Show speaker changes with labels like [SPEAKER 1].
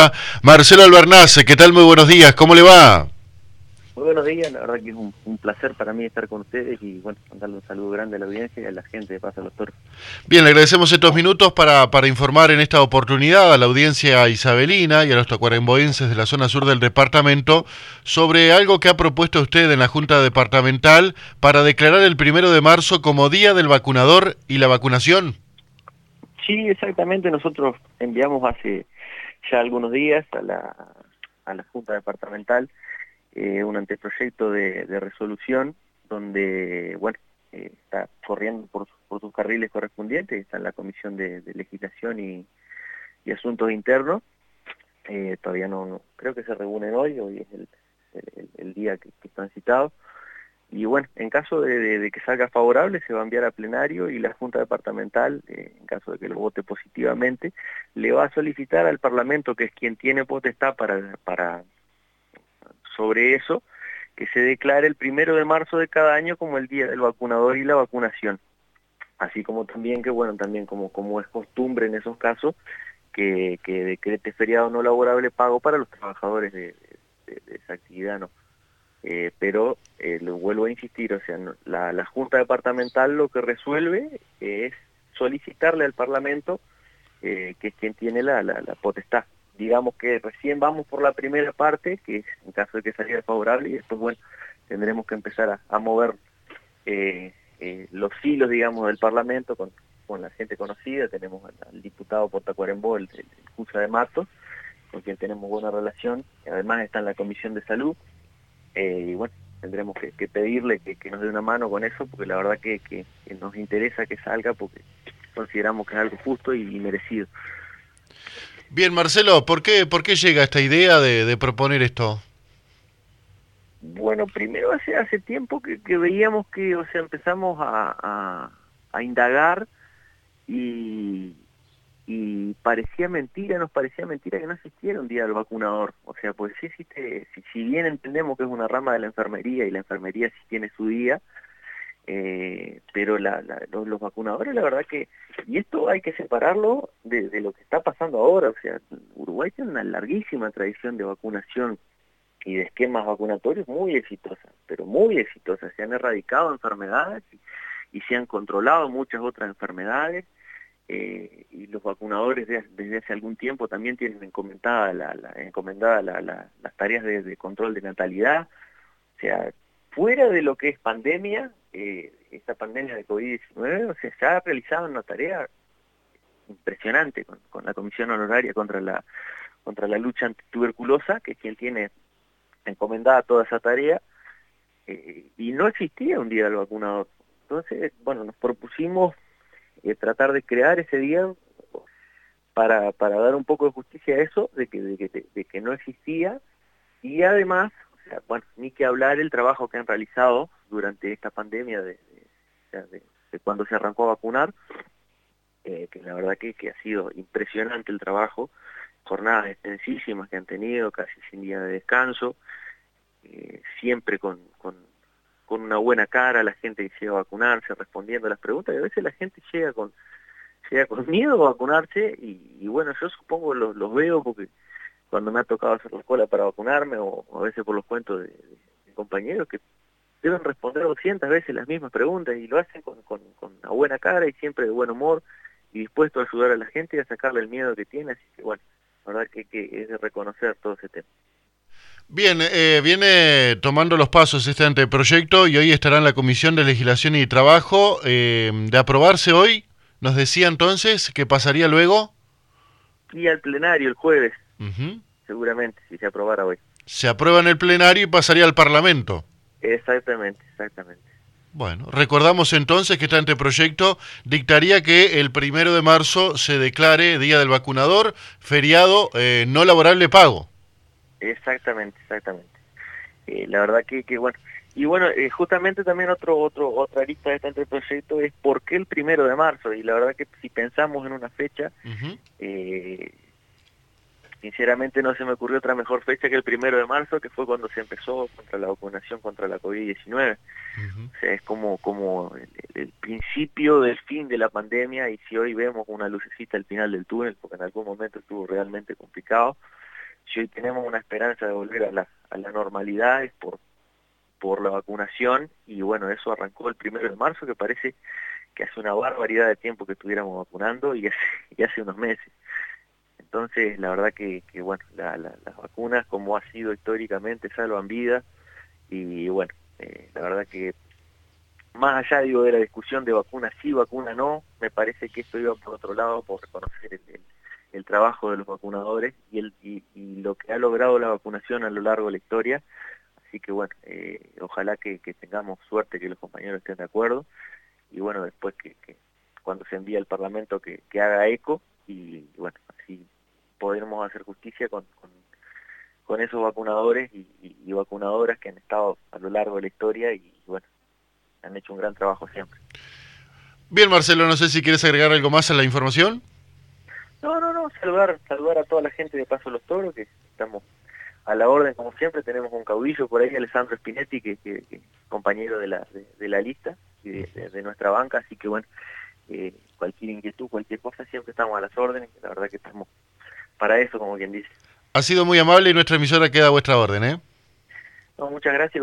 [SPEAKER 1] Marcelo Albernaz, ¿qué tal? Muy buenos días, ¿cómo le va?
[SPEAKER 2] Muy buenos días, la verdad que es un placer para mí estar con ustedes y bueno, mandarle un saludo grande a la audiencia y a la gente de Paso a los Toros.
[SPEAKER 1] Bien, le agradecemos estos minutos para informar en esta oportunidad a la audiencia isabelina y a los tacuarembóenses de la zona sur del departamento sobre algo que ha propuesto usted en la Junta Departamental para declarar el 1 de marzo como Día del Vacunador y la vacunación.
[SPEAKER 2] Sí, exactamente, nosotros enviamos hace ya algunos días a la Junta Departamental un anteproyecto de resolución donde, bueno, está corriendo por sus carriles correspondientes, está en la Comisión de Legislación y Asuntos Internos. Todavía no, creo que se reúnen hoy es el día que están citados. Y bueno, en caso de que salga favorable, se va a enviar a plenario y la Junta Departamental, en caso de que lo vote positivamente, le va a solicitar al Parlamento, que es quien tiene potestad para sobre eso, que se declare el 1 de marzo de cada año como el Día del Vacunador y la vacunación. Así como también que, bueno, también como es costumbre en esos casos, que decrete feriado no laborable pago para los trabajadores de esa actividad, ¿no? Pero lo vuelvo a insistir, o sea, la Junta Departamental lo que resuelve es solicitarle al Parlamento, que es quien tiene la potestad. Digamos que recién vamos por la primera parte, que es en caso de que saliera favorable, y después, bueno, tendremos que empezar a mover los hilos, digamos, del Parlamento con la gente conocida. Tenemos al diputado por Tacuarembó, el Cusa de Matos, con quien tenemos buena relación, además está en la Comisión de Salud. Y bueno, tendremos que pedirle que nos dé una mano con eso, porque la verdad que nos interesa que salga, porque consideramos que es algo justo y merecido.
[SPEAKER 1] Bien, Marcelo, ¿por qué llega esta idea de proponer esto?
[SPEAKER 2] Bueno, primero hace tiempo que veíamos que, o sea, empezamos a indagar y, y nos parecía mentira que no existiera un día del vacunador. O sea, pues sí existe, si bien entendemos que es una rama de la enfermería y la enfermería sí tiene su día, pero los vacunadores, la verdad que, y esto hay que separarlo de lo que está pasando ahora. O sea, Uruguay tiene una larguísima tradición de vacunación y de esquemas vacunatorios muy exitosas, pero muy exitosas. Se han erradicado enfermedades y se han controlado muchas otras enfermedades. Y los vacunadores desde hace algún tiempo también tienen encomendada las tareas de control de natalidad. O sea, fuera de lo que es pandemia, esta pandemia de COVID-19, o sea, se ha realizado una tarea impresionante con la Comisión Honoraria contra la lucha antituberculosa, que es quien tiene encomendada toda esa tarea, y no existía un día del vacunador. Entonces, bueno, nos propusimos tratar de crear ese día para dar un poco de justicia a eso, de que no existía, y además, o sea, bueno, ni que hablar el trabajo que han realizado durante esta pandemia o sea, de cuando se arrancó a vacunar, que la verdad que ha sido impresionante el trabajo, jornadas extensísimas que han tenido, casi sin día de descanso, siempre con una buena cara, la gente que llega a vacunarse, respondiendo a las preguntas, y a veces la gente llega con miedo a vacunarse, y bueno, yo supongo los veo porque cuando me ha tocado hacer la cola para vacunarme, o a veces por los cuentos de compañeros que deben responder 200 veces las mismas preguntas, y lo hacen con una buena cara y siempre de buen humor, y dispuesto a ayudar a la gente y a sacarle el miedo que tiene. Así que bueno, la verdad que es de reconocer todo ese tema.
[SPEAKER 1] Bien, viene tomando los pasos este anteproyecto y hoy estará en la Comisión de Legislación y Trabajo. De aprobarse hoy, nos decía entonces que pasaría luego.
[SPEAKER 2] Y al plenario el jueves,
[SPEAKER 1] Ujú.
[SPEAKER 2] seguramente, si se aprobara hoy.
[SPEAKER 1] Se aprueba en el plenario y pasaría al Parlamento.
[SPEAKER 2] Exactamente, exactamente.
[SPEAKER 1] Bueno, recordamos entonces que este anteproyecto dictaría que el 1 de marzo se declare Día del Vacunador, feriado no laborable pago.
[SPEAKER 2] Exactamente, exactamente. La verdad que bueno. Y bueno, justamente también otra arista de este anteproyecto es por qué el 1 de marzo. Y la verdad que si pensamos en una fecha,
[SPEAKER 1] Ujú.
[SPEAKER 2] eh, sinceramente no se me ocurrió otra mejor fecha que el 1 de marzo, que fue cuando se empezó contra la vacunación contra la COVID-19.
[SPEAKER 1] Ujú.
[SPEAKER 2] O sea, es como el principio del fin de la pandemia, y si hoy vemos una lucecita al final del túnel, porque en algún momento estuvo realmente complicado, si hoy tenemos una esperanza de volver a la normalidad es por la vacunación, y bueno, eso arrancó el 1 de marzo, que parece que hace una barbaridad de tiempo que estuviéramos vacunando y hace unos meses. Entonces, la verdad que bueno, las vacunas, como ha sido históricamente, salvan vidas, y bueno, la verdad que más allá, digo, de la discusión de vacuna sí, vacuna no, me parece que esto iba por otro lado, por reconocer el trabajo de los vacunadores y lo que ha logrado la vacunación a lo largo de la historia. Así que bueno, ojalá que tengamos suerte, que los compañeros estén de acuerdo, y bueno, después que cuando se envíe al Parlamento que haga eco, y bueno, así podremos hacer justicia con esos vacunadores y vacunadoras que han estado a lo largo de la historia, y bueno, han hecho un gran trabajo siempre.
[SPEAKER 1] Bien, Marcelo, no sé si quieres agregar algo más a la información.
[SPEAKER 2] No, saludar a toda la gente de Paso Los Toros, que estamos a la orden como siempre. Tenemos un caudillo por ahí, Alessandro Spinetti, que compañero de la lista y de nuestra banca, así que bueno, cualquier inquietud, cualquier cosa, siempre estamos a las órdenes, la verdad que estamos para eso, como quien dice.
[SPEAKER 1] Ha sido muy amable y nuestra emisora queda a vuestra orden, ¿eh?
[SPEAKER 2] No, muchas gracias.